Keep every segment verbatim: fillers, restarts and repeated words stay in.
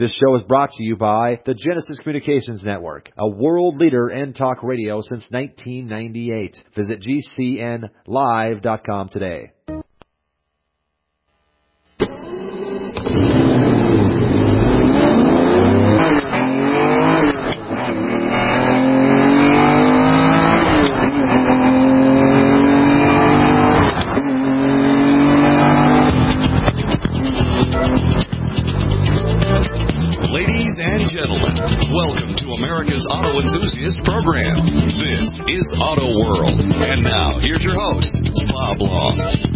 This show is brought to you by the Genesis Communications Network, a world leader in talk radio since nineteen ninety-eight. Visit G C N live dot com today. America's Auto Enthusiast Program. This is Auto World. And now, here's your host, Bob Long.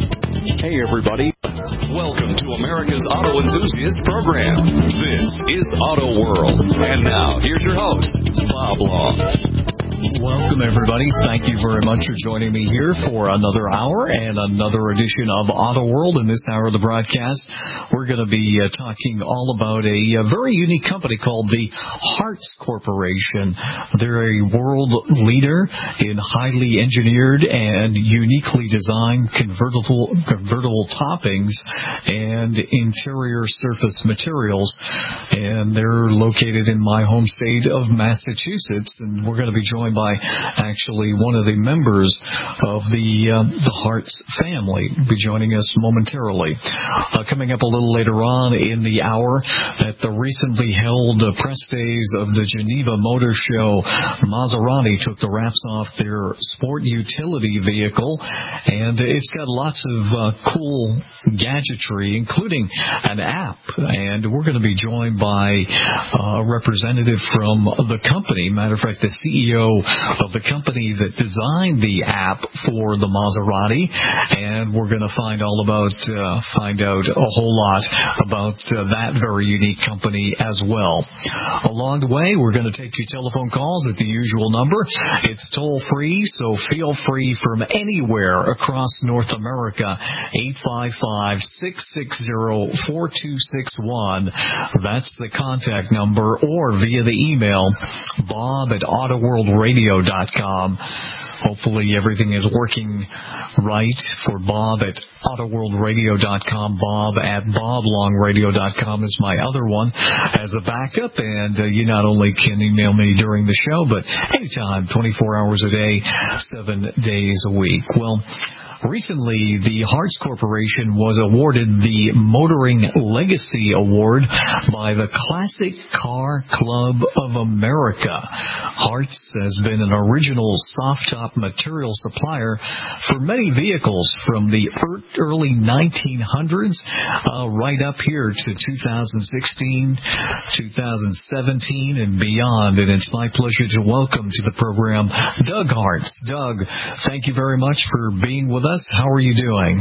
Hey, everybody. Welcome to America's Auto Enthusiast Program. This is Auto World. And now, here's your host, Bob Long. Welcome, everybody. Thank you very much for joining me here for another hour and another edition of Auto World. In this hour of the broadcast, we're going to be uh, talking all about a, a very unique company called the Hartz Corporation. They're a world leader in highly engineered and uniquely designed convertible convertible toppings and interior surface materials. And they're located in my home state of Massachusetts. And we're going to be joined by actually one of the members of the uh, the Hartz family. Will be joining us momentarily. Uh, coming up a little later on in the hour, at the recently held uh, press days of the Geneva Motor Show, Maserati took the wraps off their sport utility vehicle, and it's got lots of uh, cool gadgetry, including an app. And we're going to be joined by uh, a representative from the company. Matter of fact, the C E O of the company that designed the app for the Maserati, and we're going to find all about, uh, find out a whole lot about uh, that very unique company as well. Along the way, we're going to take your telephone calls at the usual number. It's toll free, so feel free from anywhere across North America. eight five five, six six zero, four two six one. That's the contact number, or via the email, bob at autoworldradio dot com. Hopefully everything is working right for Bob at autoworldradio dot com. Bob at bob long radio dot com is my other one as a backup. And uh, you not only can email me during the show, but anytime, twenty-four hours a day, seven days a week. Well, recently, the Hartz Corporation was awarded the Motoring Legacy Award by the Classic Car Club of America. Hartz has been an original soft-top material supplier for many vehicles from the early nineteen hundreds uh, right up here to two thousand sixteen, two thousand seventeen, and beyond. And it's my pleasure to welcome to the program Doug Hartz. Doug, thank you very much for being with us. How are you doing?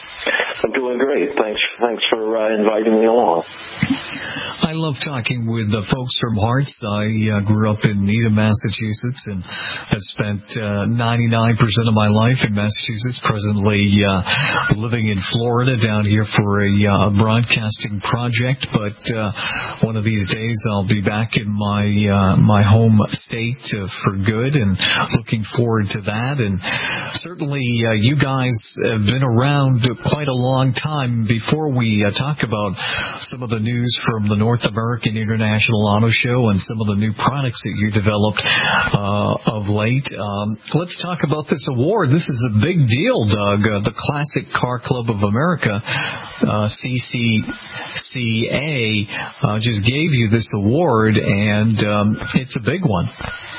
I'm doing great. Thanks Thanks for uh, inviting me along. I love talking with the folks from Hartz. I uh, grew up in Needham, Massachusetts, and have spent uh, ninety-nine percent of my life in Massachusetts, presently uh, living in Florida down here for a uh, broadcasting project. But uh, one of these days I'll be back in my uh, my home state uh, for good, and looking forward to that. And certainly uh, you guys have been around quite a long time. Before we uh, talk about some of the news from the North American International Auto Show and some of the new products that you developed uh, of late, um, let's talk about this award. This is a big deal, Doug. Uh, the Classic Car Club of America, uh, C C C A, uh, just gave you this award, and um, it's a big one.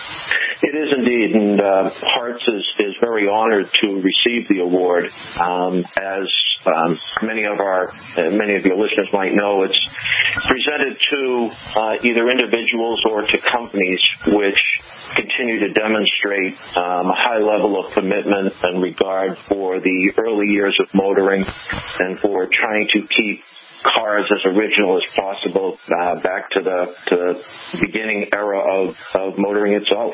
It is indeed, and uh, Hartz is, is very honored to receive the award. Um, as um, many of our, uh, many of your listeners might know, it's presented to uh, either individuals or to companies which continue to demonstrate um, a high level of commitment and regard for the early years of motoring, and for trying to keep cars as original as possible uh, back to the, to the beginning era of, of motoring itself.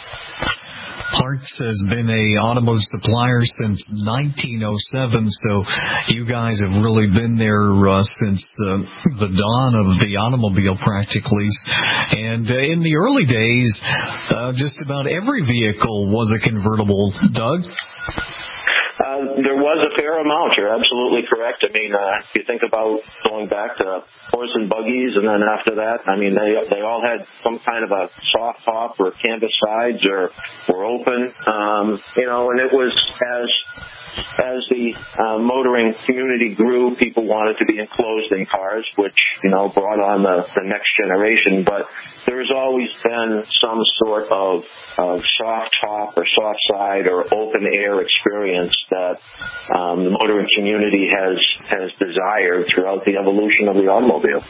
Hartz has been a automotive supplier since nineteen oh seven, so you guys have really been there uh, since uh, the dawn of the automobile, practically. And uh, in the early days, uh, just about every vehicle was a convertible, Doug. Uh, Uh, there was a fair amount. You're absolutely correct. I mean, uh, if you think about going back to horse and buggies, and then after that, I mean, they they all had some kind of a soft top or canvas sides or were open, um, you know, and it was as as the uh, motoring community grew, people wanted to be enclosed in cars, which, you know, brought on the, the next generation. But there's always been some sort of, of soft top or soft side or open air experience that um, the motoring community has, has desired throughout the evolution of the automobile.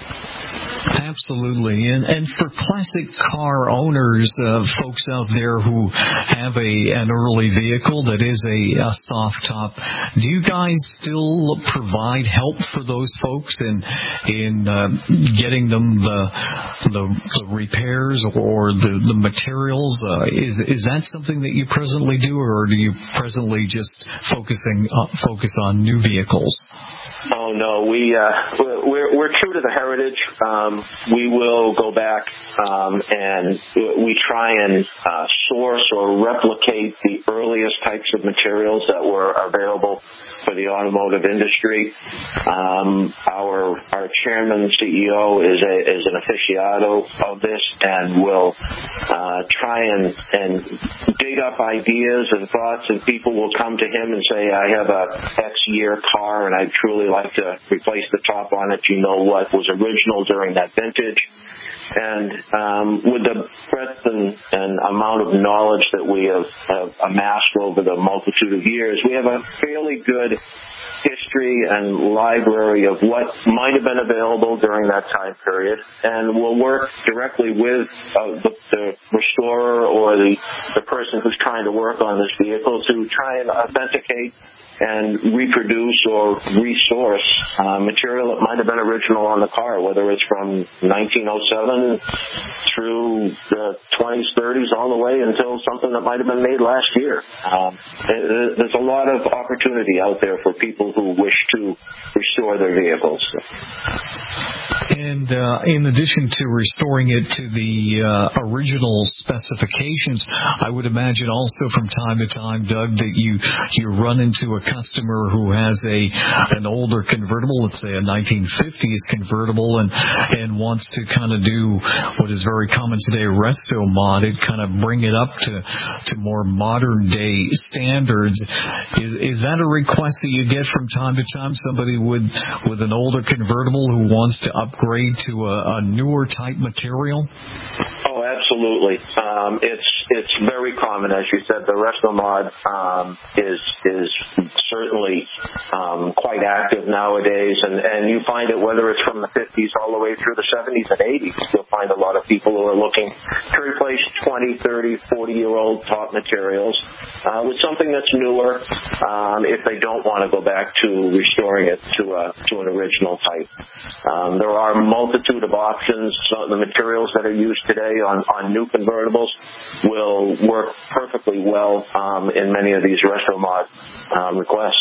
Absolutely. And, and for classic car owners, uh, folks out there who have a an early vehicle that is a, a soft top, do you guys still provide help for those folks in in uh, getting them the, the the repairs or the, the materials? Uh, is is that something that you presently do, or do you presently just focusing uh, focus on new vehicles? Oh no, we uh, we're we're true to the heritage. Um, we will go back um, and we try and uh, source or replicate the earliest types of materials that were available for the automotive industry. Um, our our chairman, C E O, is a is an aficionado of this, and will uh, try and and dig up ideas and thoughts, and people will come to him and say, "I have a X year car, and I truly like to replace the top on it. You know what was original during that vintage?" And um, with the breadth and, and amount of knowledge that we have, have amassed over the multitude of years, we have a fairly good history and library of what might have been available during that time period, and we'll work directly with uh, the, the restorer or the, the person who's trying to work on this vehicle to try and authenticate and reproduce or resource uh, material that might have been original on the car, whether it's from nineteen oh seven through the twenties, thirties, all the way until something that might have been made last year. Um, there's a lot of opportunity out there for people who wish to restore their vehicles. And uh, in addition to restoring it to the uh, original specifications, I would imagine also from time to time, Doug, that you you run into a customer who has a an older convertible, let's say a nineteen fifties convertible, and and wants to kind of do what is very common today, resto mod it, kind of bring it up to to more modern day standards. Is is that a request that you get from time to time? Somebody with with an older convertible who wants to upgrade to a, a newer type material? Oh, absolutely. Um, it's it's very common, as you said. The resto mod um, is is certainly um, quite active nowadays, and, and you find it whether it's from the fifties all the way through the seventies and eighties. You'll find a lot of people who are looking to replace twenty, thirty, forty-year-old top materials uh, with something that's newer um, if they don't want to go back to restoring it to a to an original type. Um, there are a multitude of options. So the materials that are used today on, on new convertibles will work perfectly well um, in many of these resto mod um, requests.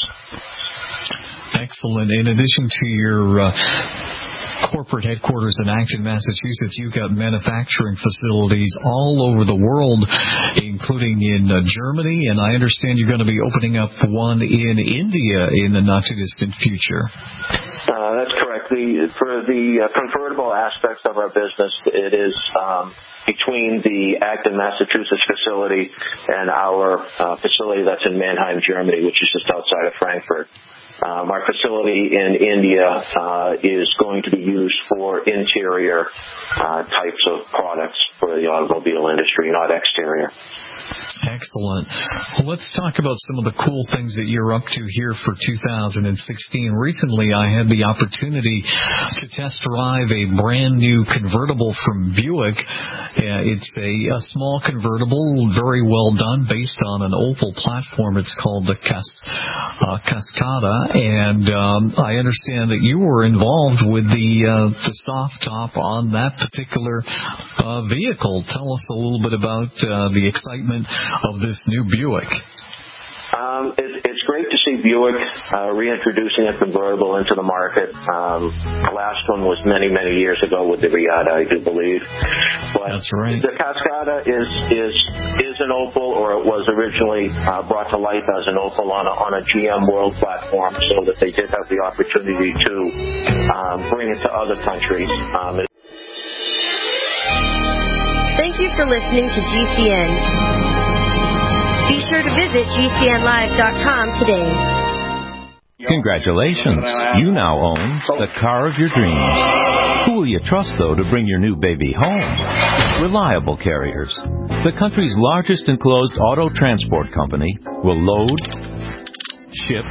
Excellent. In addition to your uh, corporate headquarters in Acton, Massachusetts, you've got manufacturing facilities all over the world, including in uh, Germany, and I understand you're going to be opening up one in India in the not-too-distant future. Uh, that's correct. The, for the uh, convertible aspects of our business, it is um, between the Acton, Massachusetts facility and our uh, facility that's in Mannheim, Germany, which is just outside of Frankfurt. Um, our facility in India uh, is going to be used for interior uh, types of products for the automobile industry, not exterior. Excellent. Well, let's talk about some of the cool things that you're up to here for two thousand sixteen. Recently, I had the opportunity to test drive a brand new convertible from Buick. Uh, it's a, a small convertible, very well done, based on an oval platform. It's called the Cas- uh, Cascada, and um, I understand that you were involved with the uh, the soft top on that particular uh, vehicle. Tell us a little bit about uh, the excitement of this new Buick. Um, it, it's great to see see Buick uh, reintroducing a convertible into the market. Um, the last one was many, many years ago with the Riata, I do believe. But that's right. The Cascada is is is an Opel, or it was originally uh, brought to life as an Opel on a, on a G M World platform, so that they did have the opportunity to um, bring it to other countries. Um, Thank you for listening to G C N. Be sure to visit G C N live dot com today. Congratulations. You now own the car of your dreams. Who will you trust, though, to bring your new baby home? Reliable Carriers, the country's largest enclosed auto transport company, will load, ship,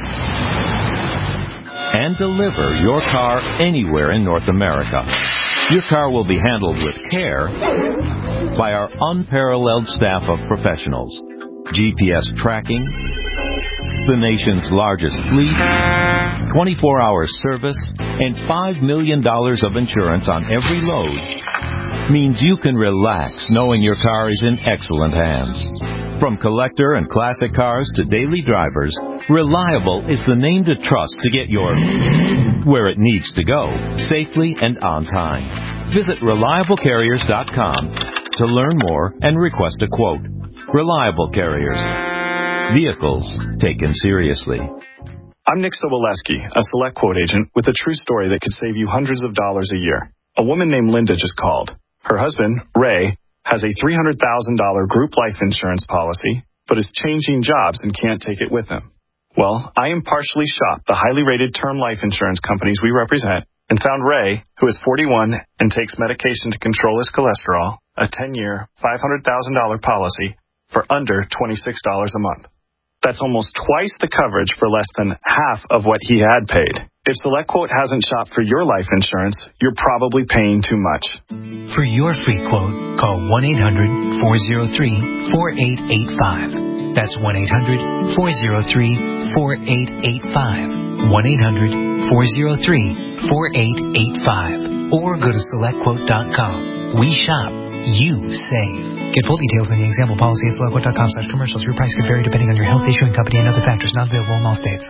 and deliver your car anywhere in North America. Your car will be handled with care by our unparalleled staff of professionals. G P S tracking, the nation's largest fleet, twenty-four hour service, and five million dollars of insurance on every load means you can relax knowing your car is in excellent hands. From collector and classic cars to daily drivers, Reliable is the name to trust to get your where it needs to go, safely and on time. Visit reliable carriers dot com to learn more and request a quote. Reliable Carriers. Vehicles taken seriously. I'm Nick Soboleski, a Select Quote agent with a true story that could save you hundreds of dollars a year. A woman named Linda just called. Her husband, Ray, has a three hundred thousand dollars group life insurance policy, but is changing jobs and can't take it with him. Well, I impartially shopped the highly rated term life insurance companies we represent and found Ray, who is forty-one and takes medication to control his cholesterol, a ten-year, five hundred thousand dollars policy for under twenty-six dollars a month. That's almost twice the coverage for less than half of what he had paid. If SelectQuote hasn't shopped for your life insurance, you're probably paying too much. For your free quote, call one eight hundred, four oh three, four eight eight five. That's one eight hundred, four oh three, four eight eight five. one eight hundred, four oh three, four eight eight five. Or go to select quote dot com. We shop. You save. Get full details in the example policy at select quote dot com slash commercials. Your price could vary depending on your health, issuing company, and other factors not available in all states.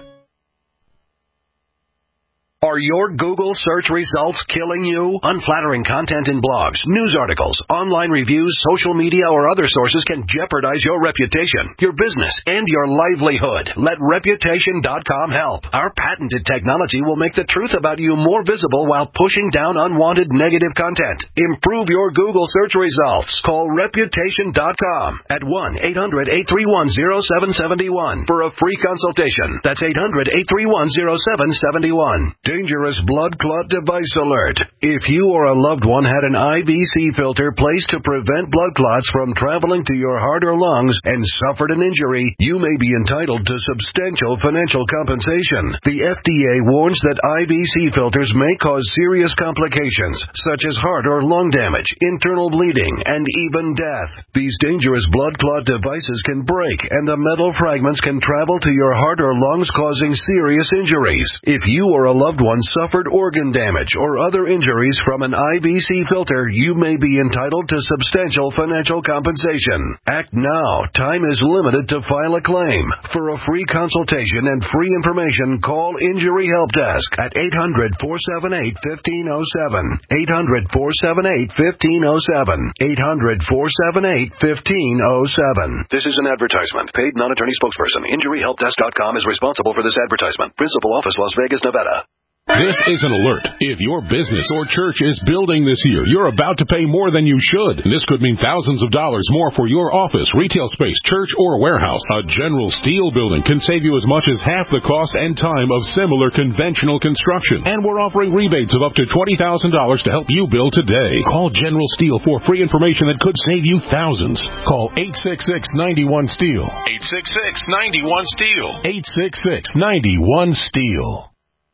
Are your Google search results killing you? Unflattering content in blogs, news articles, online reviews, social media, or other sources can jeopardize your reputation, your business, and your livelihood. Let reputation dot com help. Our patented technology will make the truth about you more visible while pushing down unwanted negative content. Improve your Google search results. Call reputation dot com at one eight hundred, eight three one, oh seven seven one for a free consultation. That's eight hundred, eight three one, oh seven seven one. Dangerous blood clot device alert. If you or a loved one had an I V C filter placed to prevent blood clots from traveling to your heart or lungs and suffered an injury, you may be entitled to substantial financial compensation. The F D A warns that I V C filters may cause serious complications, such as heart or lung damage, internal bleeding, and even death. These dangerous blood clot devices can break, and the metal fragments can travel to your heart or lungs, causing serious injuries. If you or a loved one suffered organ damage or other injuries from an I V C filter, you may be entitled to substantial financial compensation. Act now. Time is limited to file a claim. For a free consultation and free information, call Injury Help Desk at eight hundred, four seven eight, one five oh seven. eight hundred, four seven eight, one five oh seven. eight hundred, four seven eight, one five oh seven. This is an advertisement. Paid non-attorney spokesperson. Injury Help Desk dot com is responsible for this advertisement. Principal office, Las Vegas, Nevada. This is an alert. If your business or church is building this year, you're about to pay more than you should. This could mean thousands of dollars more for your office, retail space, church, or warehouse. A General Steel building can save you as much as half the cost and time of similar conventional construction. And we're offering rebates of up to twenty thousand dollars to help you build today. Call General Steel for free information that could save you thousands. Call eight six six, nine one, STEEL. eight six six, nine one, STEEL. eight six six, nine one, STEEL.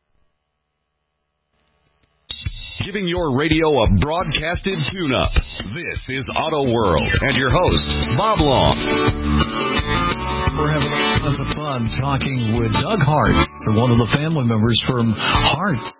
Giving your radio a broadcasted tune-up. This is Auto World, and your host, Bob Long. We're having lots of fun talking with Doug Hartz, one of the family members from Hartz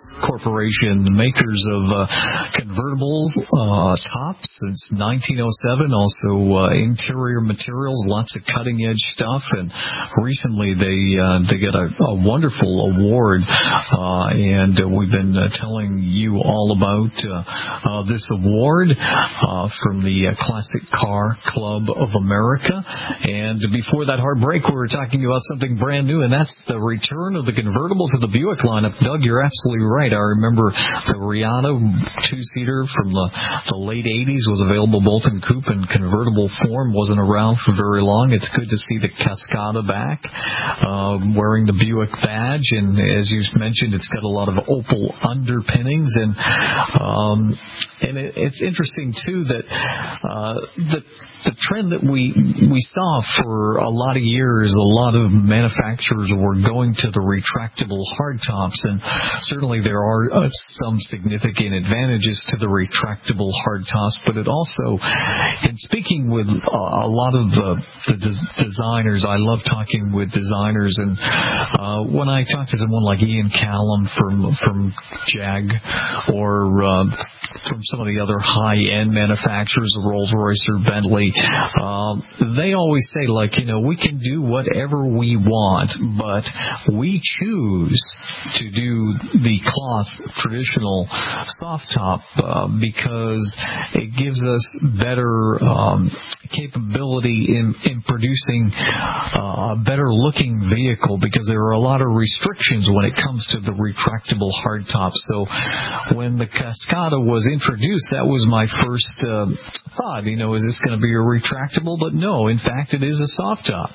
Corporation, makers of uh, convertibles, uh, tops since nineteen oh seven, also uh, interior materials, lots of cutting-edge stuff, and recently they uh, they got a, a wonderful award, uh, and uh, we've been uh, telling you all about uh, uh, this award uh, from the uh, Classic Car Club of America. And before that hard break, we were talking about something brand new, and that's the return of the convertible to the Buick lineup. Doug, you're absolutely right. I remember the Riata two-seater from the, the late eighties was available both in coupe and convertible form, wasn't around for very long. It's good to see the Cascada back, uh, wearing the Buick badge, and as you mentioned, it's got a lot of opal underpinnings, and um, and it, it's interesting too that uh, the the trend that we we saw for a lot of years, a lot of manufacturers were going to the retractable hardtops, and certainly there are uh, some significant advantages to the retractable hardtops, but it also, in speaking with uh, a lot of the, the de- designers, I love talking with designers, and uh, when I talk to someone like Ian Callum from from Jag, or uh, from some of the other high-end manufacturers, Rolls-Royce or Bentley, um, they always say, like, you know, we can do whatever we want, but we choose to do the cloth traditional soft top uh, because it gives us better um, capability in, in producing uh, a better looking vehicle, because there are a lot of restrictions when it comes to the retractable hardtop. So when the Cascada was introduced, that was my first uh, thought, you know, is this going to be a retractable? But no, in fact, it is a soft top.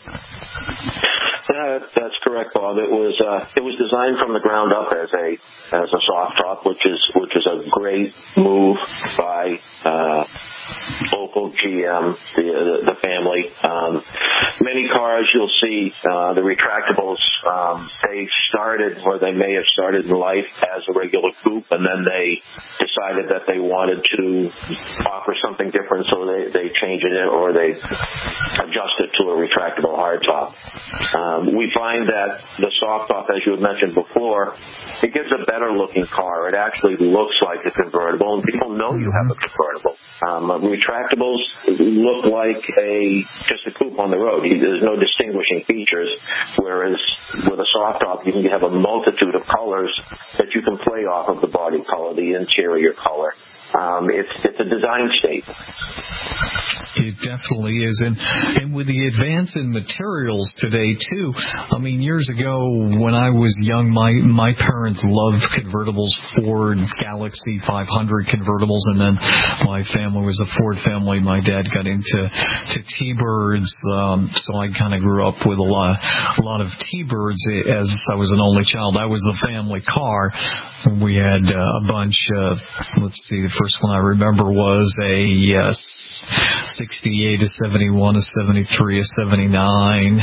That, that's correct, Bob. It was uh, it was designed from the ground up as a as a soft top, which is which is a great move by uh, Opel, G M, the the family. Um, many cars you'll see uh, the retractables. Um, they started, or they may have started in life as a regular coupe, and then they decided that they wanted to offer something different, so they they change it in, or they adjust it to a retractable hardtop. Um, we find that the soft top, as you had mentioned before, it gives a better looking car. It actually looks like a convertible, and people know you have a convertible. Um, retractables look like a just a coupe on the road. There's no distinguishing features, whereas with a soft top, you can have a multitude of colors that you can play off of the body color, the interior color. Um, it's it's a design statement. It definitely is, and and with the advance in materials today too. I mean, years ago when I was young, my my parents loved convertibles, Ford Galaxy five hundred convertibles, and then my family was a Ford family. My dad got into to T-Birds, um, so I kind of grew up with a lot a lot of T-Birds as I was an only child. That was the family car. We had uh, a bunch of, let's see, the first one I remember was a uh, sixty-eight, a seventy-one, a seventy-three, a seventy-nine,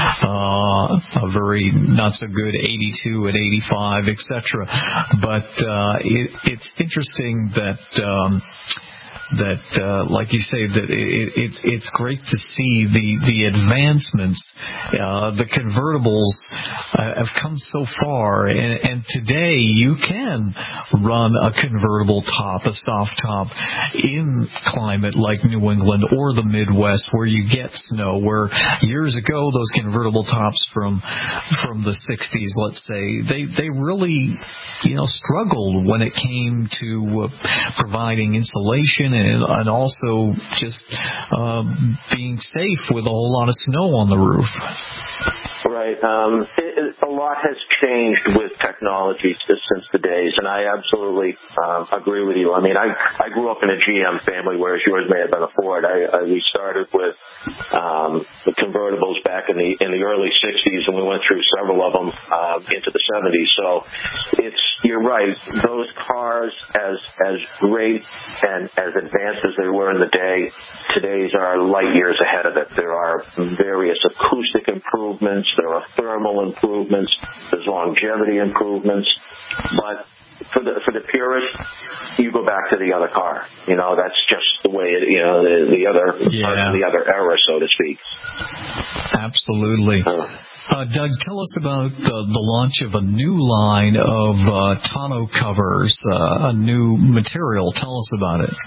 uh, a very not so good eighty-two, an eighty-five, et cetera. But uh, it, it's interesting that um, that, uh, like you say, that it, it, it's great to see the the advancements. Uh, the convertibles uh, have come so far, and, and today you can run a convertible top, a soft top, in climate like New England or the Midwest where you get snow. Where years ago those convertible tops from from the sixties, let's say, they they really you know struggled when it came to uh, providing insulation and, and also just uh, being safe with a whole lot of snow on the roof. Right. Um, it, it, a lot has changed with technology since the days, and I absolutely um, agree with you. I mean, I, I grew up in a G M family, whereas yours may have been a Ford. I, I, we started with um, the convertibles back in the in the early sixties, and we went through several of them uh, into the seventies. So it's you're right. Those cars, as as great and as advanced as they were in the day, today's are light years ahead of it. There are various acoustic improvements. There are thermal improvements. There's longevity improvements. But for the for the purist, you go back to the other car. You know, that's just the way it. You know, the, the other yeah. the other era, so to speak. Absolutely. Uh, Uh, Doug, tell us about the, the launch of a new line of uh, tonneau covers, uh, a new material. Tell us about it.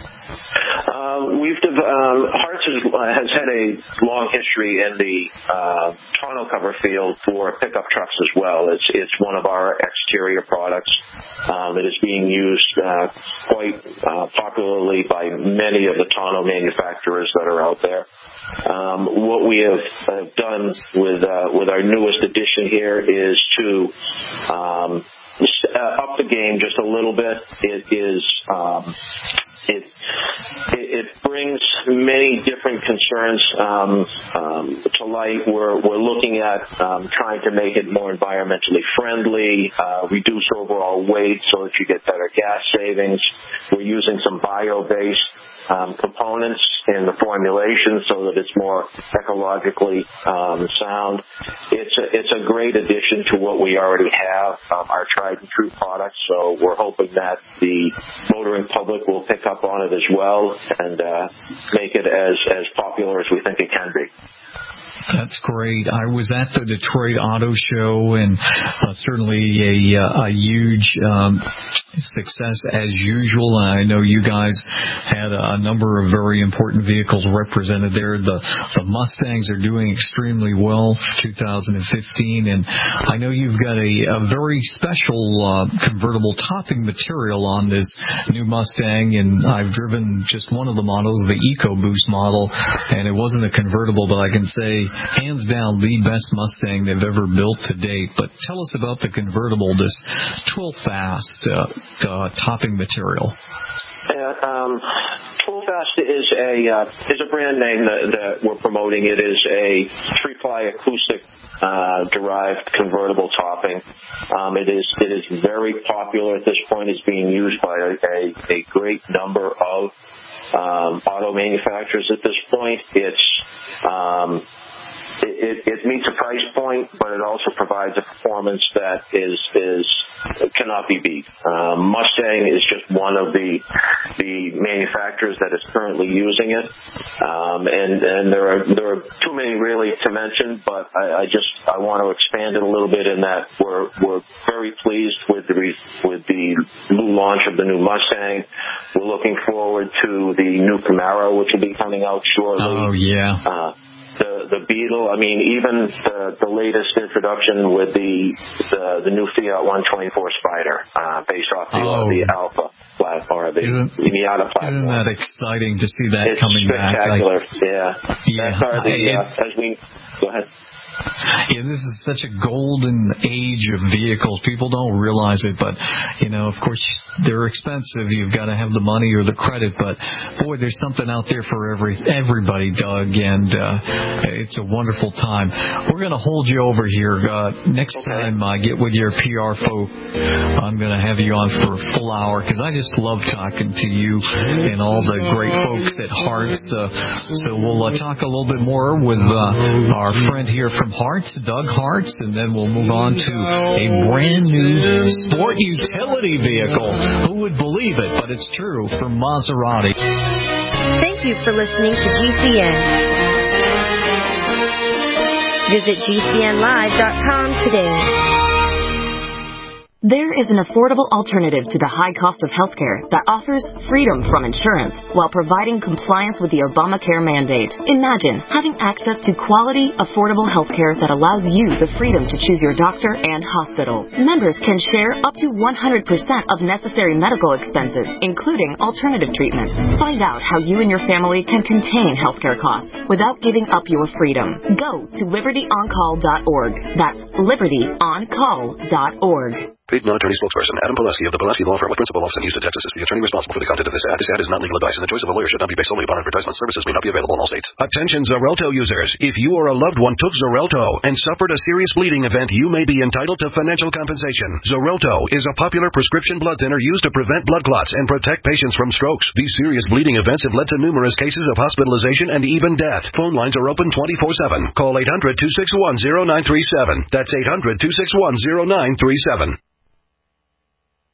Uh, we've um, Hartz has, has had a long history in the uh, tonneau cover field for pickup trucks as well. It's it's one of our exterior products um, that is being used uh, quite uh, popularly by many of the tonneau manufacturers that are out there. Um, what we have uh, done with uh, with our newest addition here is to um, uh, up the game just a little bit. It is um, it, it brings many different concerns um, um, to light. We're we're looking at um, trying to make it more environmentally friendly, uh, reduce overall weight so that you get better gas savings. We're using some bio-based Um, components in the formulation so that it's more ecologically um, sound. It's a, it's a great addition to what we already have, um, our tried and true products. So we're hoping that the motoring public will pick up on it as well and uh, make it as, as popular as we think it can be. That's great. I was at the Detroit Auto Show, and uh, certainly a, a huge um, success as usual. I know you guys had a number of very important vehicles represented there. The, the Mustangs are doing extremely well for two thousand fifteen, and I know you've got a, a very special uh, convertible topping material on this new Mustang, and I've driven just one of the models, the EcoBoost model, and it wasn't a convertible, but I can say hands down the best Mustang they've ever built to date. But tell us about the convertible, this Twilfast uh, uh, topping material. Uh, um, Twilfast is a uh, is a brand name that, that we're promoting. It is a three-ply acoustic uh, derived convertible topping. Um, it is it is very popular at this point. It's being used by a, a, a great number of um, auto manufacturers at this point. It's um, It, it, it meets a price point, but it also provides a performance that is is cannot be beat. Um, Mustang is just one of the the manufacturers that is currently using it, um, and and there are there are too many really to mention. But I, I just I want to expand it a little bit in that we're we're very pleased with the with the new launch of the new Mustang. We're looking forward to the new Camaro, which will be coming out shortly. Oh yeah. Uh, The, the Beetle, I mean, even the, the latest introduction with the the, the new Fiat one twenty-four Spider, uh, based off the, oh. the Alpha platform, the isn't, Miata platform. Isn't that exciting to see that it's coming back? spectacular, like, yeah. yeah. That's our, the, I, uh, as we, go ahead. Yeah, this is such a golden age of vehicles. People don't realize it, but, you know, of course, they're expensive. You've got to have the money or the credit, but, boy, there's something out there for every everybody, Doug, and uh, it's a wonderful time. We're going to hold you over here. Uh, next okay. time I get with your P R folk, I'm going to have you on for a full hour, because I just love talking to you and all the great folks at Hartz. Uh, so we'll uh, talk a little bit more with uh, our friend here from Hartz, Doug Hartz, and then we'll move on to a brand new sport utility vehicle. Who would believe it? But it's true, from Maserati. Thank you for listening to G C N. Visit G C N live dot com today. There is an affordable alternative to the high cost of healthcare that offers freedom from insurance while providing compliance with the Obamacare mandate. Imagine having access to quality, affordable healthcare that allows you the freedom to choose your doctor and hospital. Members can share up to one hundred percent of necessary medical expenses, including alternative treatments. Find out how you and your family can contain healthcare costs without giving up your freedom. Go to liberty on call dot org. That's liberty on call dot org. Paid non-attorney spokesperson Adam Pulaski of the Pulaski Law Firm with principal office in Houston, Texas is the attorney responsible for the content of this ad. This ad is not legal advice, and the choice of a lawyer should not be based solely upon advertisement. Services may not be available in all states. Attention Xarelto users. If you or a loved one took Xarelto and suffered a serious bleeding event, you may be entitled to financial compensation. Xarelto is a popular prescription blood thinner used to prevent blood clots and protect patients from strokes. These serious bleeding events have led to numerous cases of hospitalization and even death. Phone lines are open twenty-four seven. Call eight hundred, two six one, zero nine three seven. That's eight hundred, two six one, zero nine three seven.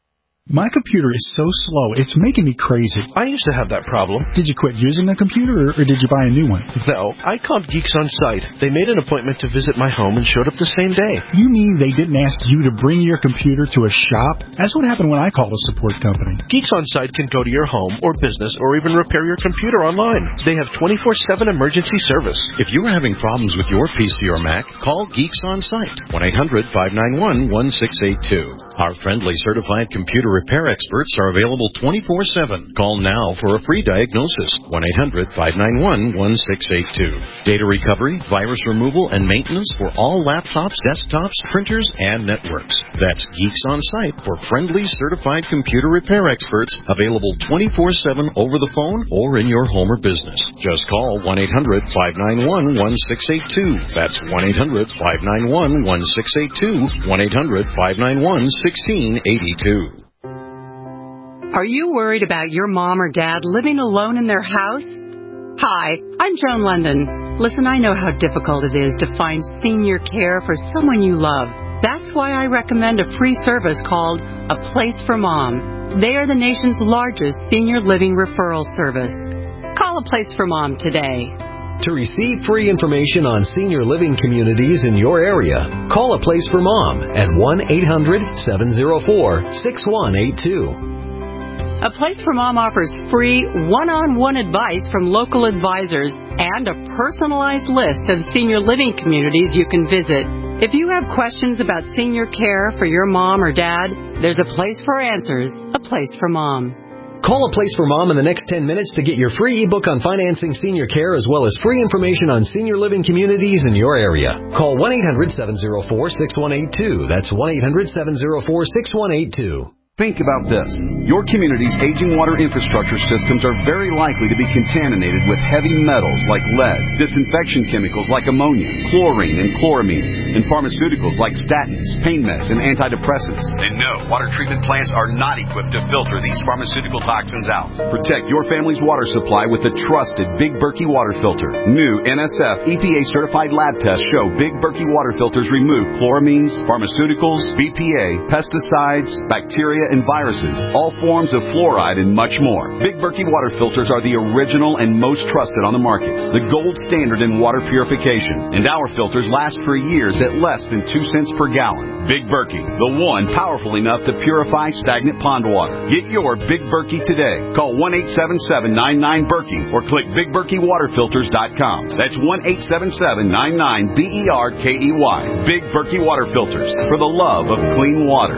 My computer is so slow, it's making me crazy. I used to have that problem. Did you quit using the computer, or, or did you buy a new one? No, I called Geeks On Site. They made an appointment to visit my home and showed up the same day. You mean they didn't ask you to bring your computer to a shop? That's what happened when I called a support company. Geeks On Site can go to your home or business or even repair your computer online. They have twenty-four seven emergency service. If you are having problems with your P C or Mac, call Geeks On Site, one eight hundred, five nine one, one six eight two. Our friendly certified computer repair experts are available twenty-four seven. Call now for a free diagnosis, one eight hundred, five nine one, one six eight two. Data recovery, virus removal, and maintenance for all laptops, desktops, printers, and networks. That's Geeks On Site for friendly certified computer repair experts, available twenty-four seven over the phone or in your home or business. Just call one eight hundred, five nine one, one six eight two. That's one eight hundred, five nine one, one six eight two, one eight hundred, five nine one, one six eight two. Are you worried about your mom or dad living alone in their house? Hi, I'm Joan London. Listen, I know how difficult it is to find senior care for someone you love. That's why I recommend a free service called A Place for Mom. They are the nation's largest senior living referral service. Call A Place for Mom today. To receive free information on senior living communities in your area, call A Place for Mom at one eight hundred, seven oh four, six one eight two. A Place for Mom offers free one-on-one advice from local advisors and a personalized list of senior living communities you can visit. If you have questions about senior care for your mom or dad, there's a place for answers. A Place for Mom. Call A Place for Mom in the next ten minutes to get your free ebook on financing senior care as well as free information on senior living communities in your area. Call one eight hundred, seven oh four, six one eight two. That's one eight hundred, seven oh four, six one eight two. Think about this. Your community's aging water infrastructure systems are very likely to be contaminated with heavy metals like lead, disinfection chemicals like ammonia, chlorine and chloramines, and pharmaceuticals like statins, pain meds, and antidepressants. And no, water treatment plants are not equipped to filter these pharmaceutical toxins out. Protect your family's water supply with the trusted Big Berkey water filter. New N S F E P A certified lab tests show Big Berkey water filters remove chloramines, pharmaceuticals, B P A, pesticides, bacteria, and viruses, all forms of fluoride, and much more. Big Berkey water filters are the original and most trusted on the market, the gold standard in water purification, and our filters last for years at less than two cents per gallon. Big Berkey, the one powerful enough to purify stagnant pond water. Get your Big Berkey today. Call one eight seven seven, nine nine, Berkey or click big berkey water filters dot com. That's one eight seven seven, nine nine, B E R K E Y. Big Berkey water filters, for the love of clean water.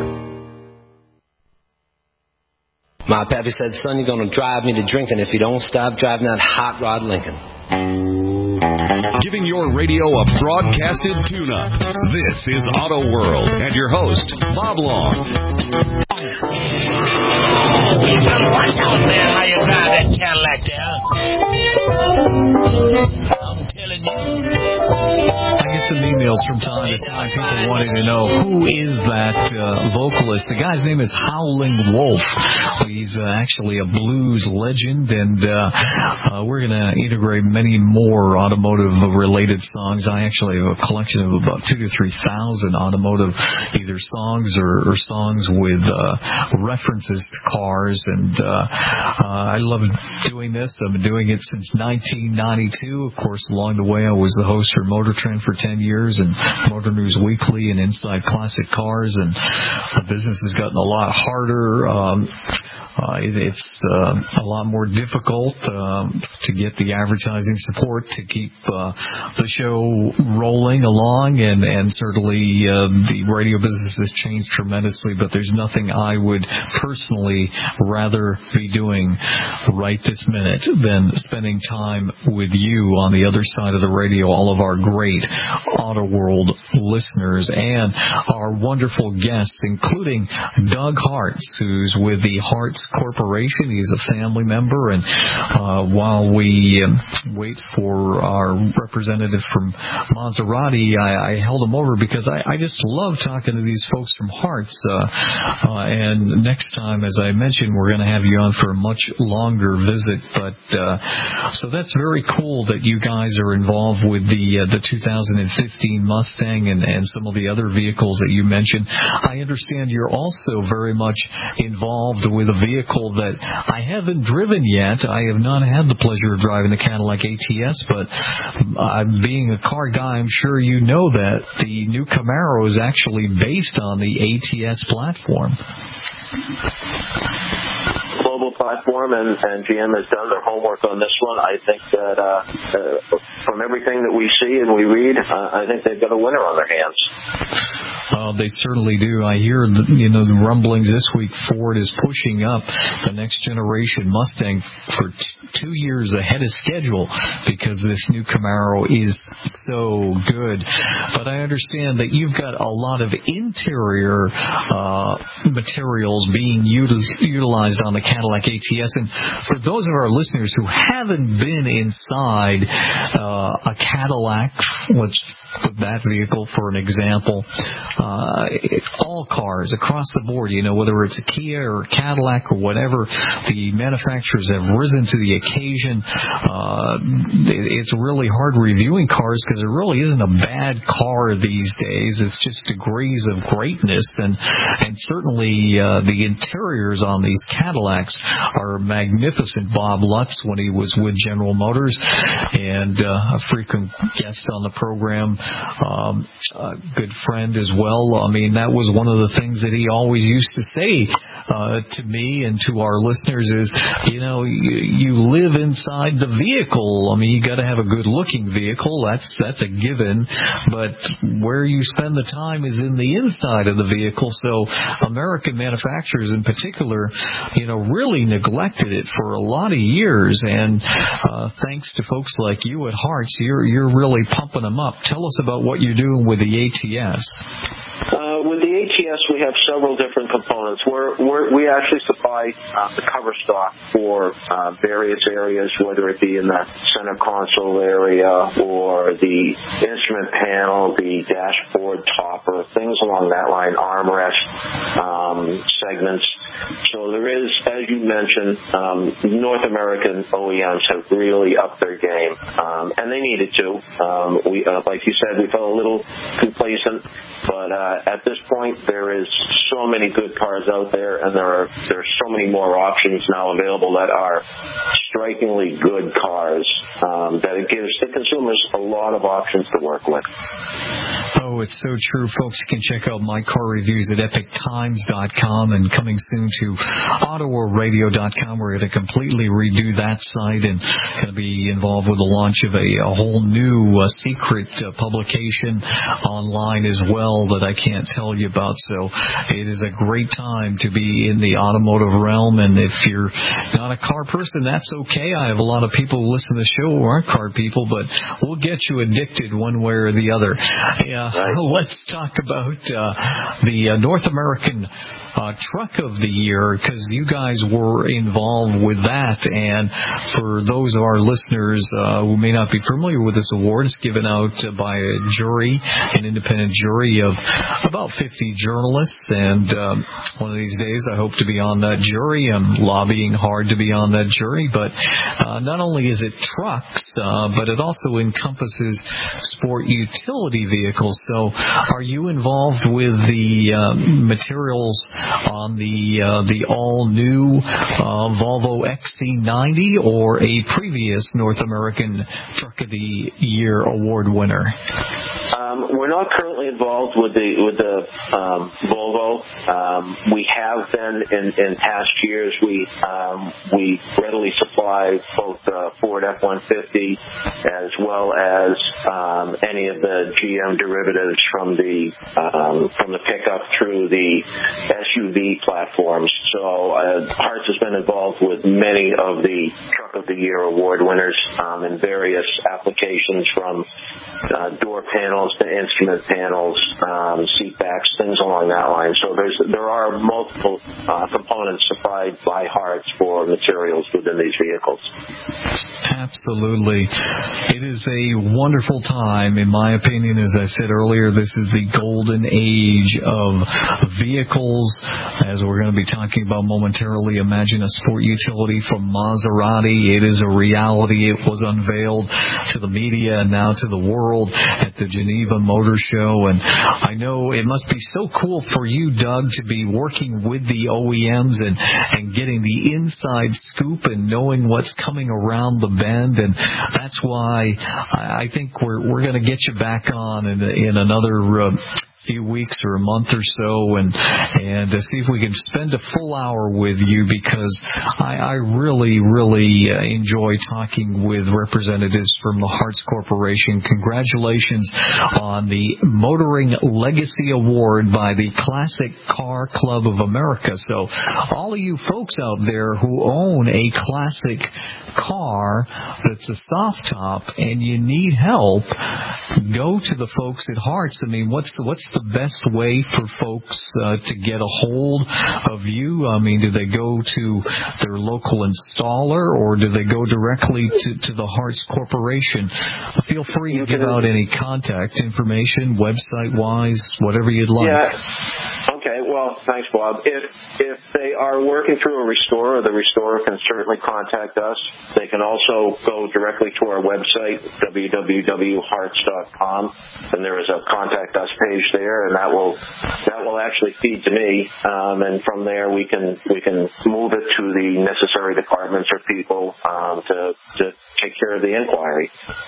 My pappy said, son, you're going to drive me to drinking if you don't stop driving that hot rod Lincoln. Giving your radio a broadcasted tune-up. This is Auto World and your host, Bob Long. Man, how you drive that Cadillac there? I'm telling you. I get some emails from time to time, people wanting to know who is that uh, vocalist. The guy's name is Howling Wolf. He's uh, actually a blues legend, and uh, uh, we're going to integrate many more automotive-related songs. I actually have a collection of about two to three thousand automotive either songs or, or songs with uh, references to cars, and uh, uh, I love doing this. I've been doing it since nineteen ninety-two. Of course, along the way, I was the host for Motor Trend for ten years and Motor News Weekly and Inside Classic Cars, and the business has gotten a lot harder. Um, Uh, it, it's uh, a lot more difficult um, to get the advertising support to keep uh, the show rolling along, and, and certainly uh, the radio business has changed tremendously, but there's nothing I would personally rather be doing right this minute than spending time with you on the other side of the radio, all of our great Auto World listeners and our wonderful guests, including Doug Hartz, who's with the Hartz Hearts Corporation. He's a family member, and uh, while we um, wait for our representative from Maserati, I, I held him over because I, I just love talking to these folks from Hearts. Uh, uh, and next time, as I mentioned, we're going to have you on for a much longer visit. But uh, so that's very cool that you guys are involved with the uh, the two thousand fifteen Mustang and, and some of the other vehicles that you mentioned. I understand you're also very much involved with a vehicle that I haven't driven yet. I have not had the pleasure of driving the Cadillac A T S, but uh, being a car guy, I'm sure you know that the new Camaro is actually based on the A T S platform. Global platform, and, and G M has done their homework on this one. I think that uh, uh, from everything that we see and we read, uh, I think they've got a winner on their hands. Uh, they certainly do. I hear the, you know, the rumblings this week. Ford is pushing up the next generation Mustang for t- two years ahead of schedule because this new Camaro is so good. But I understand that you've got a lot of interior uh, materials being util- utilized on the Cadillac A T S. And for those of our listeners who haven't been inside uh, a Cadillac, let's put that vehicle for an example, uh, all cars across the board, you know, whether it's a Kia or a Cadillac or whatever, the manufacturers have risen to the occasion. Uh, it's really hard reviewing cars because there really isn't a bad car these days. It's just degrees of greatness, and and certainly uh, the interiors on these Cadillacs are magnificent. Bob Lutz, when he was with General Motors and uh, a frequent guest on the program, um, a good friend as well. I mean, that was one of the things that he always used to say uh, to me and to our listeners is, you know, you, you live inside the vehicle. I mean, you got to have a good-looking vehicle. That's that's a given. But where you spend the time is in the inside of the vehicle. So American manufacturers in particular, you know, really neglected it for a lot of years. And uh, thanks to folks like you at Hearts, you're you're really pumping them up. Tell us about what you're doing with the A T S. Uh, with the A T S, we have several different components. We're, we're, we actually supply uh, the cover stock for uh, various areas, whether it be in the center console area or the instrument panel, the dashboard topper, things along that line, armrest um, segments. So there is, as you mentioned, um, North American O E Ms have really upped their game, um, and they needed to. Um, we, uh, like you said, we felt a little complacent, but uh, at this point, there is so many good cars out there, and there are there are so many more options now available that are strikingly good cars um, that it gives the consumers a lot of options to work with. Oh, it's so true, folks. You can check out my car reviews at epic times dot com, and coming soon to auto world radio dot com. We're going to completely redo that site and going to be involved with the launch of a, a whole new uh, secret uh, publication online as well that I can't tell you about. So it is a great time to be in the automotive realm, and if you're not a car person, that's okay. I have a lot of people who listen to the show who aren't car people, but we'll get you addicted one way or the other. Yeah, right. Let's talk about uh, the uh, North American Uh, truck of the year, because you guys were involved with that. And for those of our listeners uh, who may not be familiar with this award, it's given out uh, by a jury, an independent jury of about fifty journalists. And um, one of these days I hope to be on that jury. I'm lobbying hard to be on that jury. But uh, not only is it trucks, uh, but it also encompasses sport utility vehicles. So are you involved with the uh, materials on the uh, the all-new uh, Volvo X C ninety or a previous North American Truck of the Year award winner? Um, we're not currently involved with the with the um, Volvo. Um, we have been in, in past years. We um, we readily supply both uh, Ford F one fifty as well as um, any of the G M derivatives from the um, from the pickup through the S U V platforms. So uh, Hearts has been involved with many of the Truck of the Year award winners um, in various applications, from uh, door panels to instrument panels, um, seat backs, things along that line. So there's there are multiple uh, components supplied by Hartz for materials within these vehicles. Absolutely. It is a wonderful time, in my opinion. As I said earlier, this is the golden age of vehicles. As we're going to be talking about momentarily, imagine a sport utility from Maserati. It is a reality. It was unveiled to the media and now to the world at the Geneva Motor Show. And I know it must be so cool for you, Doug, to be working with the O E Ms and, and getting the inside scoop and knowing what's coming around the bend. And that's why I think we're we're going to get you back on in, in another uh, few weeks or a month or so, and and to see if we can spend a full hour with you, because I, I really, really uh, enjoy talking with representatives from the Hartz Corporation. Congratulations on the Motoring Legacy Award by the Classic Car Club of America. So all of you folks out there who own a classic car that's a soft top and you need help, go to the folks at Hartz. I mean, what's the, what's the best way for folks uh, to get a hold of you? I mean, do they go to their local installer, or do they go directly to, to the Hartz Corporation? Feel free to give out any contact information, website-wise, whatever you'd like. Yeah. Okay, well, thanks, Bob. If if they are working through a restorer, the restorer can certainly contact us. They can also go directly to our website, w w w dot hartz dot com, and there is a contact us page there, and that will that will actually feed to me, um, and from there we can we can move it to the necessary departments or people um, to to take care of the inquiry.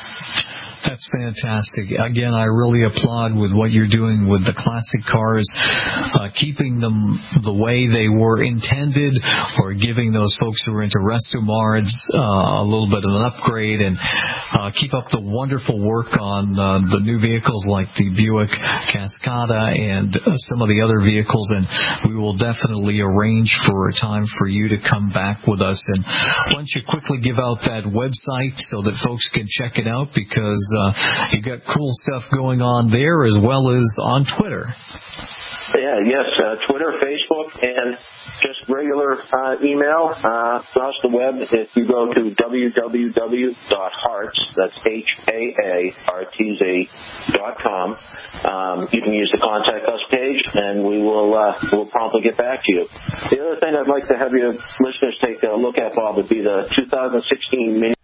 That's fantastic. Again, I really applaud with what you're doing with the classic cars, uh, keeping them the way they were intended, or giving those folks who are into resto-mards uh, a little bit of an upgrade, and uh, keep up the wonderful work on uh, the new vehicles like the Buick Cascada and uh, some of the other vehicles. And we will definitely arrange for a time for you to come back with us. And why don't you quickly give out that website so that folks can check it out, because Uh, you got cool stuff going on there as well as on Twitter. Yeah, yes, uh, Twitter, Facebook, and just regular uh, email uh, across the web. If you go to w w w dot hartz, that's H A A R T Z dot com, um, you can use the Contact Us page, and we will uh, we'll promptly get back to you. The other thing I'd like to have your listeners take a look at, Bob, would be the two thousand sixteen mini.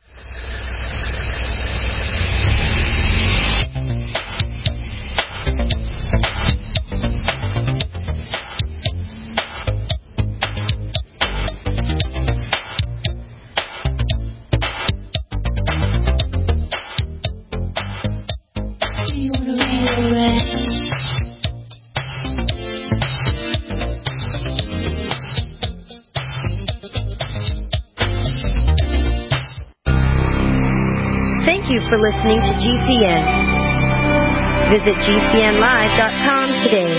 Thank you for listening to G C N. Visit G C N live dot com today.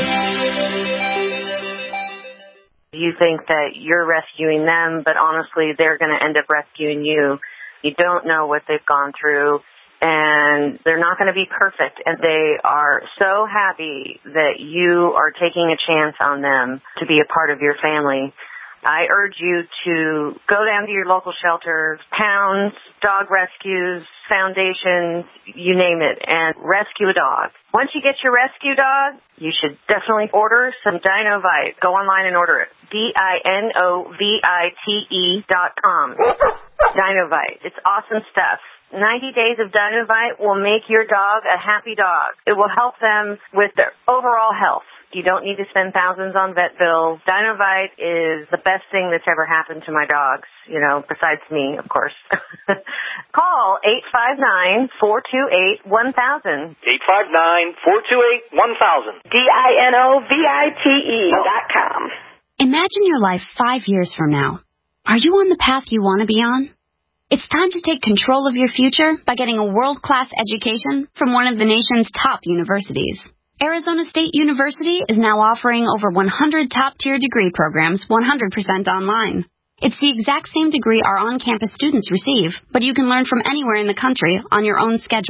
You think that you're rescuing them, but honestly, they're going to end up rescuing you. You don't know what they've gone through, and they're not going to be perfect. And they are so happy that you are taking a chance on them to be a part of your family. I urge you to go down to your local shelter, pounds, dog rescues, foundations, you name it, and rescue a dog. Once you get your rescue dog, you should definitely order some Dinovite. Go online and order it. D I N O V I T E dot com. Dinovite. It's awesome stuff. ninety days of Dinovite will make your dog a happy dog. It will help them with their overall health. You don't need to spend thousands on vet bills. Dinovite is the best thing that's ever happened to my dogs, you know, besides me, of course. Call eight five nine, four two eight, one thousand. eight five nine, four two eight, one thousand. D I N O V I T E dot com. Imagine your life five years from now. Are you on the path you want to be on? It's time to take control of your future by getting a world-class education from one of the nation's top universities. Arizona State University is now offering over one hundred top-tier degree programs one hundred percent online. It's the exact same degree our on-campus students receive, but you can learn from anywhere in the country on your own schedule.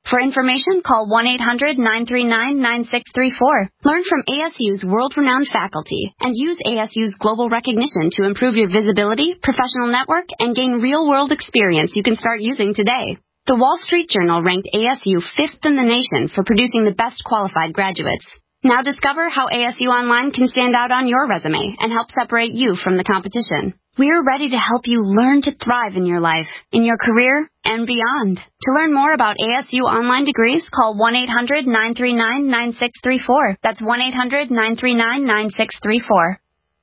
For information, call one eight hundred nine three nine nine six three four. Learn from A S U's world-renowned faculty and use A S U's global recognition to improve your visibility, professional network, and gain real-world experience you can start using today. The Wall Street Journal ranked A S U fifth in the nation for producing the best qualified graduates. Now discover how A S U Online can stand out on your resume and help separate you from the competition. We're ready to help you learn to thrive in your life, in your career, and beyond. To learn more about A S U Online degrees, call one eight hundred nine three nine nine six three four. That's one eight hundred nine three nine nine six three four.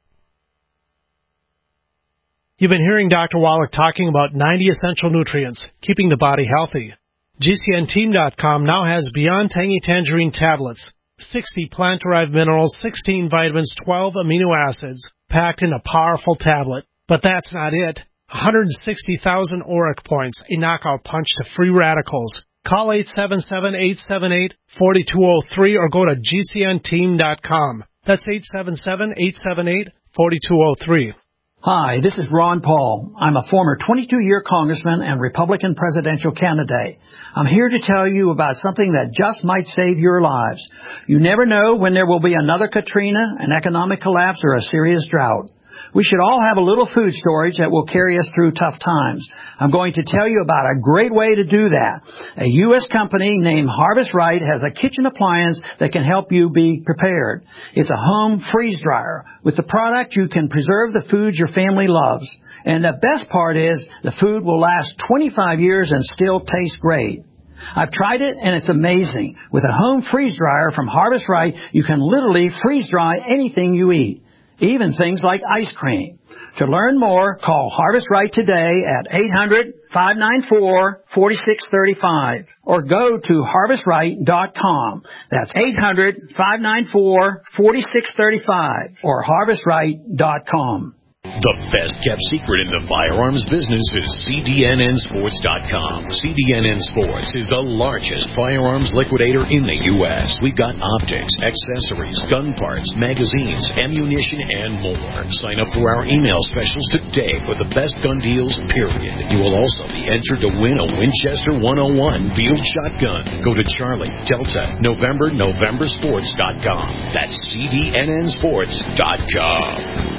You've been hearing Doctor Wallach talking about ninety essential nutrients, keeping the body healthy. G C N team dot com now has Beyond Tangy Tangerine tablets, sixty plant-derived minerals, sixteen vitamins, twelve amino acids, packed in a powerful tablet. But that's not it. one hundred sixty thousand auric points, a knockout punch to free radicals. Call eight seven seven, eight seven eight, four two zero three or go to G C N team dot com. That's eight seven seven, eight seven eight, four two zero three. Hi, this is Ron Paul. I'm a former twenty-two-year congressman and Republican presidential candidate. I'm here to tell you about something that just might save your lives. You never know when there will be another Katrina, an economic collapse, or a serious drought. We should all have a little food storage that will carry us through tough times. I'm going to tell you about a great way to do that. A U S company named Harvest Right has a kitchen appliance that can help you be prepared. It's a home freeze dryer. With the product, you can preserve the foods your family loves. And the best part is the food will last twenty-five years and still taste great. I've tried it, and it's amazing. With a home freeze dryer from Harvest Right, you can literally freeze dry anything you eat, even things like ice cream. To learn more, call Harvest Right today at eight hundred, five nine four, four six three five or go to harvest right dot com. That's eight hundred, five nine four, four six three five or harvest right dot com. The best-kept secret in the firearms business is C D N N sports dot com. C D N N Sports is the largest firearms liquidator in the U S We've got optics, accessories, gun parts, magazines, ammunition, and more. Sign up for our email specials today for the best gun deals, period. You will also be entered to win a Winchester one oh one field shotgun. Go to Charlie, Delta, November, November sports dot com. That's C D N N sports dot com.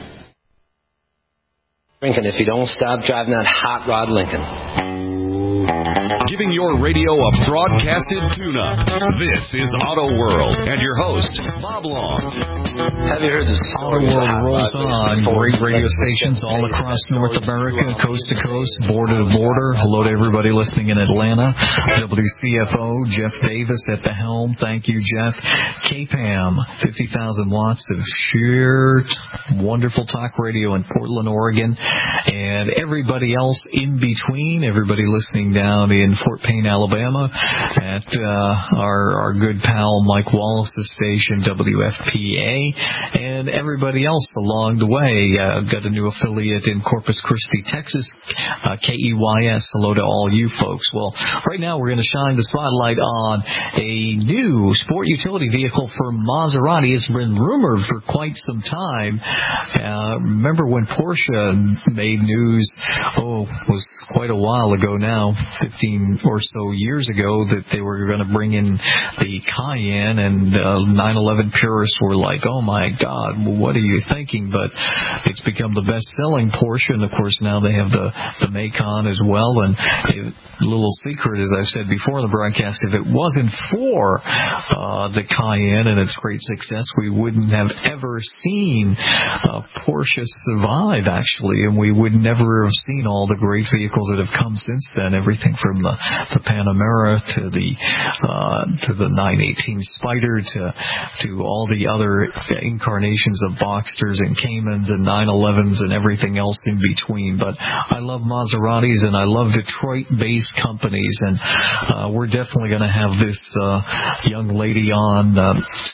Drinking if you don't stop driving that hot rod Lincoln. Giving your radio a broadcasted tune-up. This is Auto World and your host, Bob Long. Have you heard this? Auto World rolls on. Great radio stations all across North America, coast to coast, border to border. Hello to everybody listening in Atlanta. W C F O, Jeff Davis at the helm. Thank you, Jeff. K P A M, fifty thousand watts of sheer wonderful talk radio in Portland, Oregon. And everybody else in between, everybody listening down in Fort Payne, Alabama, at uh, our our good pal Mike Wallace's station, W F P A, and everybody else along the way. Uh, got a new affiliate in Corpus Christi, Texas, uh, K E Y S. Hello to all you folks. Well, right now we're going to shine the spotlight on a new sport utility vehicle for Maserati. It's been rumored for quite some time. Uh, remember when Porsche made news, oh, it was quite a while ago now, fifteen or so years ago, that they were going to bring in the Cayenne, and uh, nine eleven purists were like, oh my God, what are you thinking? But it's become the best-selling Porsche, and of course now they have the, the Macan as well. And a little secret, as I've said before in the broadcast, if it wasn't for uh, the Cayenne and its great success, we wouldn't have ever seen uh, Porsche survive, actually, and we would never have seen all the great vehicles that have come since then, everything from the, the Panamera to the uh, to the nine eighteen Spider to to all the other incarnations of Boxsters and Caymans and nine elevens and everything else in between. But I love Maseratis, and I love Detroit-based companies, and uh, we're definitely going to have this uh, young lady on. Uh,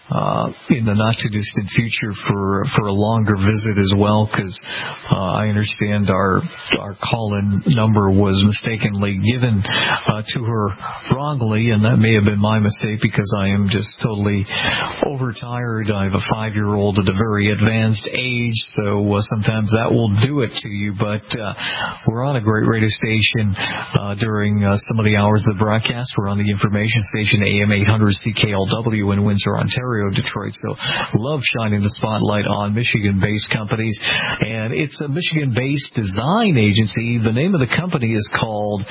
uh, in the not-too-distant future for for a longer visit as well, because uh, I understand our our call-in number was mistakenly given uh, to her wrongly, and that may have been my mistake because I am just totally overtired. I have a five-year-old at a very advanced age, so uh, sometimes that will do it to you. But uh, we're on a great radio station uh, during uh, some of the hours of the broadcast. We're on the information station A M eight hundred C K L W in Windsor, Ontario, Detroit. So love shining the spotlight on Michigan-based companies. And it's a Michigan-based design agency. The name of the company is called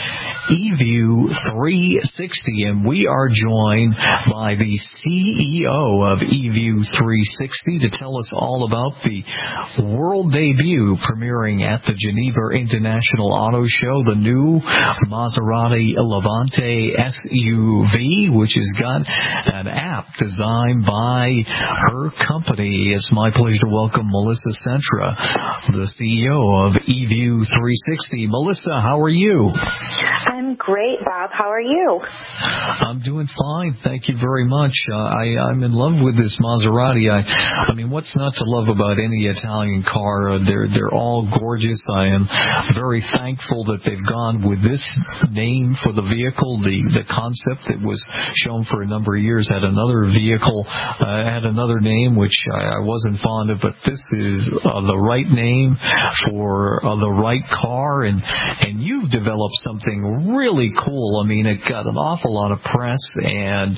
eView three sixty, and we are joined by the C E O of eView three sixty to tell us all about the world debut premiering at the Geneva International Auto Show, the new Maserati Levante S U V, which has got an app designed by her company. It's my pleasure to welcome Melissa Centra, the C E O of eView three sixty. Melissa, how are you? I'm great, Bob. How are you? I'm doing fine. Thank you very much. Uh, I, I'm in love with this Maserati. I, I mean, what's not to love about any Italian car? Uh, they're they're all gorgeous. I am very thankful that they've gone with this name for the vehicle. The the concept that was shown for a number of years had another vehicle, uh, had another name which I, I wasn't fond of, but this is uh, the right name for uh, the right car, and and you've developed something really cool. I mean, it got an awful lot of press, and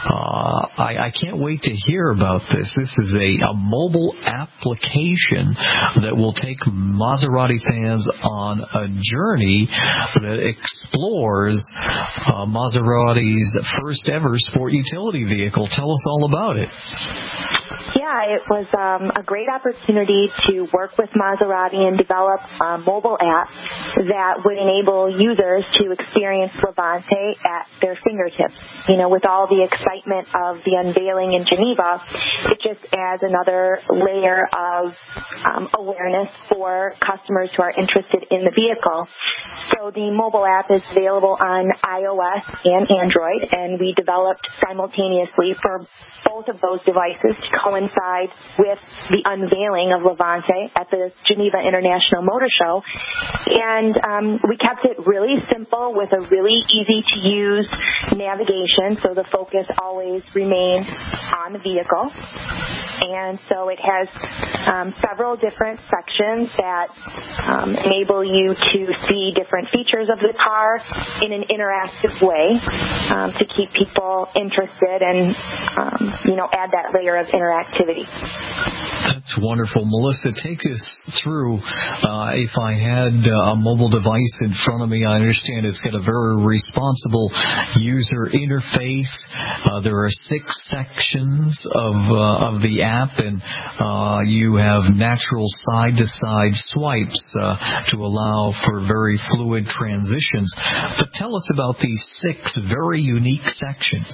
uh, I, I can't wait to hear about this. This is a, a mobile application that will take Maserati fans on a journey that explores uh, Maserati's first ever sport utility vehicle. Tell us all about it. Yeah, it was um, a great opportunity to work with Maserati and develop a mobile app that would enable users to experience Levante at their fingertips. You know, with all the excitement of the unveiling in Geneva, it just adds another layer of um, awareness for customers who are interested in the vehicle. So the mobile app is available on iOS and Android, and we developed simultaneously for both of those devices to coincide with the unveiling of Levante at the Geneva International Motor Show. And um, we kept it really simple with a really easy-to-use navigation, so the focus always remained on the vehicle. And so it has um, several different sections that um, enable you to see different features of the car in an interactive way um, to keep people interested and, um, you know, add that layer of interactivity. That's wonderful. Melissa, take us through, uh, if I had uh, a mobile device in front of me, I understand it's got a very responsible user interface. Uh, there are six sections of uh, of the app, and uh, you have natural side-to-side swipes uh, to allow for very fluid transitions. But tell us about these six very unique sections.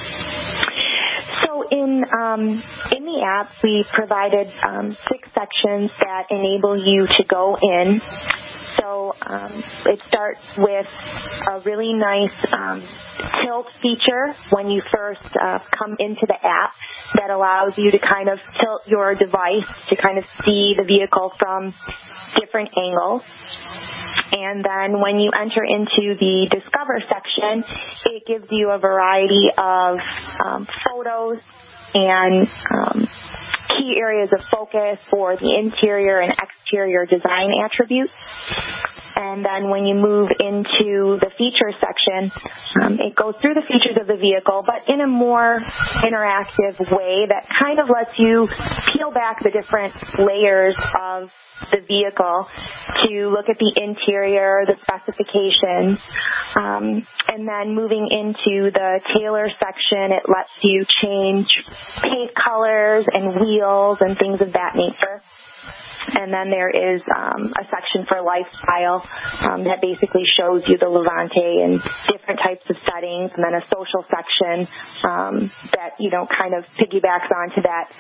In um, in the app, we provided um, six sections that enable you to go in. So um, it starts with a really nice um, tilt feature when you first uh, come into the app that allows you to kind of tilt your device to kind of see the vehicle from different angles. And then when you enter into the Discover section, it gives you a variety of um, photos and um, key areas of focus for the interior and exterior design attributes. And then when you move into the features section, um, it goes through the features of the vehicle, but in a more interactive way that kind of lets you peel back the different layers of the vehicle to look at the interior, the specifications. Um, and then moving into the Tailor section, it lets you change paint colors and wheels and things of that nature. And then there is um, a section for lifestyle um, that basically shows you the Levante in different types of settings, and then a social section um, that, you know, kind of piggybacks onto that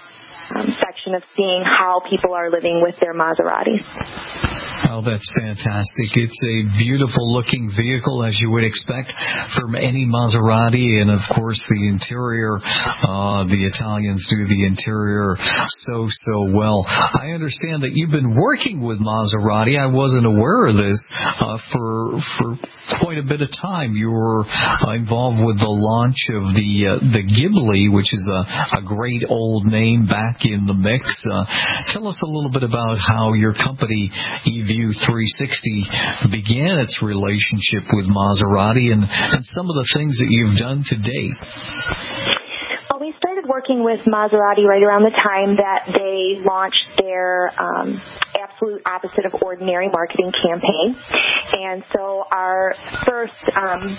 um, section of seeing how people are living with their Maseratis. Oh, that's fantastic. It's a beautiful-looking vehicle, as you would expect from any Maserati, and, of course, the interior, uh, the Italians do the interior so, so well. I understand that you've been working with Maserati. I wasn't aware of this uh, for for quite a bit of time. You were uh, involved with the launch of the uh, the Ghibli, which is a, a great old name back in the mix. Uh, tell us a little bit about how your company, eView three sixty, began its relationship with Maserati and, and some of the things that you've done to date. Well, we started working with Maserati right around the time that they launched their um, Absolute Opposite of Ordinary marketing campaign. And so our first um,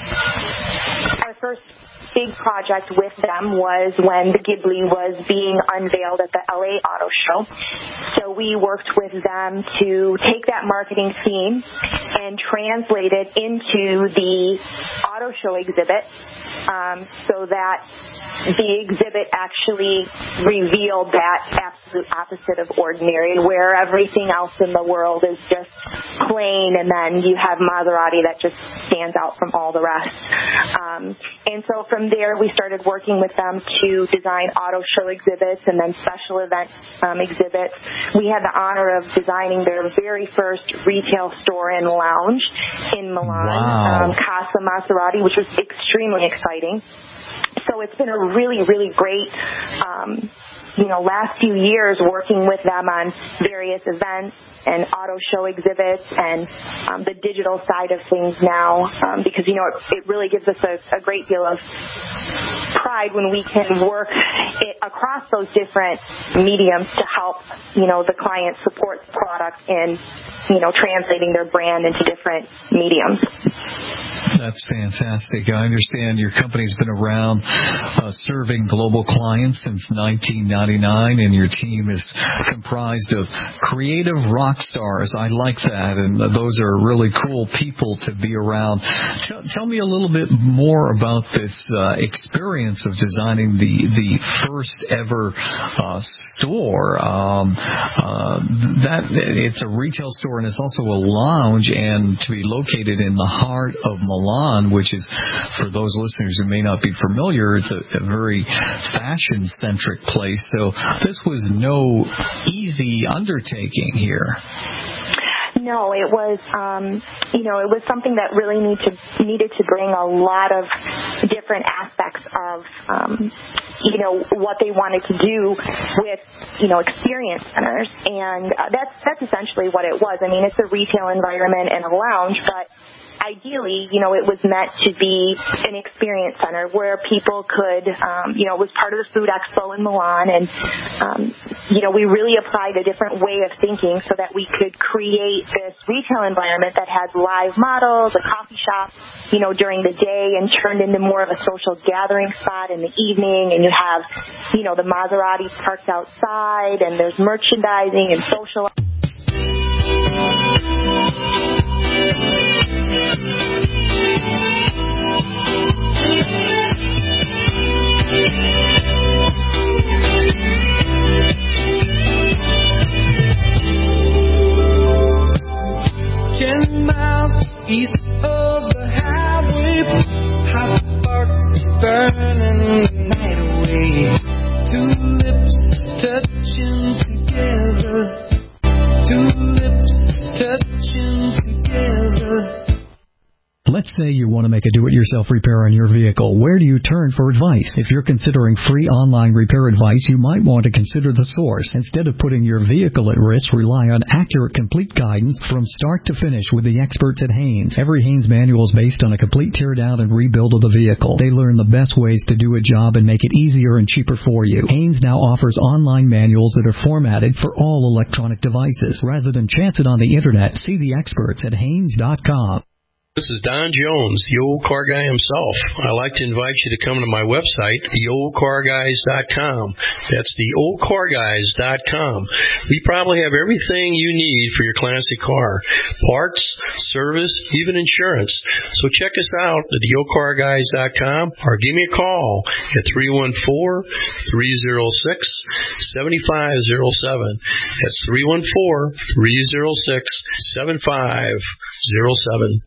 our first big project with them was when the Ghibli was being unveiled at the L A Auto Show. So we worked with them to take that marketing theme and translate it into the auto show exhibit um, so that the exhibit actually revealed that absolute opposite of ordinary, where everything else in the world is just plain, and then you have Maserati that just stands out from all the rest. Um, and so from there, we started working with them to design auto show exhibits and then special event um, exhibits. We had the honor of designing their very first retail store and lounge in Milan, wow. um, Casa Maserati, which was extremely exciting. So it's been a really, really great, um, you know, last few years working with them on various events and auto show exhibits and um, the digital side of things now, um, because, you know, it, it really gives us a, a great deal of pride when we can work it across those different mediums to help, you know, the client support the product in, you know, translating their brand into different mediums. That's fantastic. I understand your company's been around uh, serving global clients since nineteen ninety-nine, and your team is comprised of creative rock stars. I like that, and those are really cool people to be around. Tell, tell me a little bit more about this uh, experience of designing the, the first ever uh, store. Um, uh, that it's a retail store, and it's also a lounge, and to be located in the heart of Milan, which is, for those listeners who may not be familiar, it's a, a very fashion-centric place. So this was no easy undertaking here. No, it was, um, you know, it was something that really need to, needed to bring a lot of different aspects of, um, you know, what they wanted to do with, you know, experience centers. And uh, that's, that's essentially what it was. I mean, it's a retail environment and a lounge, but ideally, you know, it was meant to be an experience center where people could, um, you know, it was part of the Food Expo in Milan, and, um, you know, we really applied a different way of thinking so that we could create this retail environment that had live models, a coffee shop, you know, during the day, and turned into more of a social gathering spot in the evening, and you have, you know, the Maseratis parked outside, and there's merchandising and social. Ten miles east of the highway, hot sparks burning the night away. Two lips touching together. Two lips touching together. Let's say you want to make a do-it-yourself repair on your vehicle. Where do you turn for advice? If you're considering free online repair advice, you might want to consider The Source. Instead of putting your vehicle at risk, rely on accurate, complete guidance from start to finish with the experts at Haynes. Every Haynes manual is based on a complete teardown and rebuild of the vehicle. They learn the best ways to do a job and make it easier and cheaper for you. Haynes now offers online manuals that are formatted for all electronic devices. Rather than chance it on the internet, see the experts at Haynes dot com. This is Don Jones, the old car guy himself. I'd like to invite you to come to my website, the old car guys dot com. That's the old car guys dot com. We probably have everything you need for your classic car. Parts, service, even insurance. So check us out at the old car guys dot com or give me a call at three one four, three oh six, seven five oh seven. That's three one four, three oh six, seven five oh seven.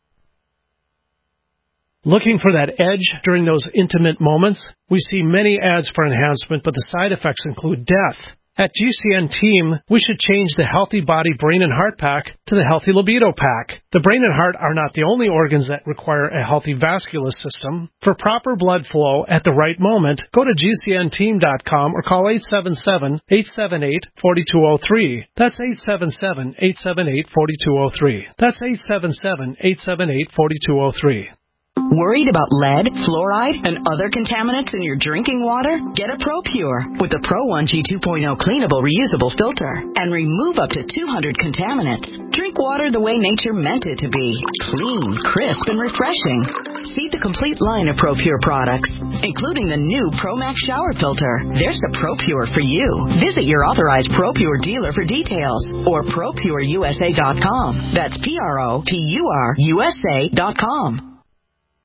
Looking for that edge during those intimate moments? We see many ads for enhancement, but the side effects include death. At G C N Team, we should change the Healthy Body Brain and Heart Pack to the Healthy Libido Pack. The brain and heart are not the only organs that require a healthy vascular system. For proper blood flow at the right moment, go to G C N team dot com or call eight seven seven, eight seven eight, four two zero three. That's eight seven seven, eight seven eight, four two zero three. That's eight seven seven, eight seven eight, four two zero three. Worried about lead, fluoride, and other contaminants in your drinking water? Get a ProPure with the Pro one G two point oh cleanable reusable filter and remove up to two hundred contaminants. Drink water the way nature meant it to be. Clean, crisp, and refreshing. See the complete line of ProPure products, including the new ProMax shower filter. There's a ProPure for you. Visit your authorized ProPure dealer for details or Pro Pure U S A dot com. That's P R O P U R U S A dot com.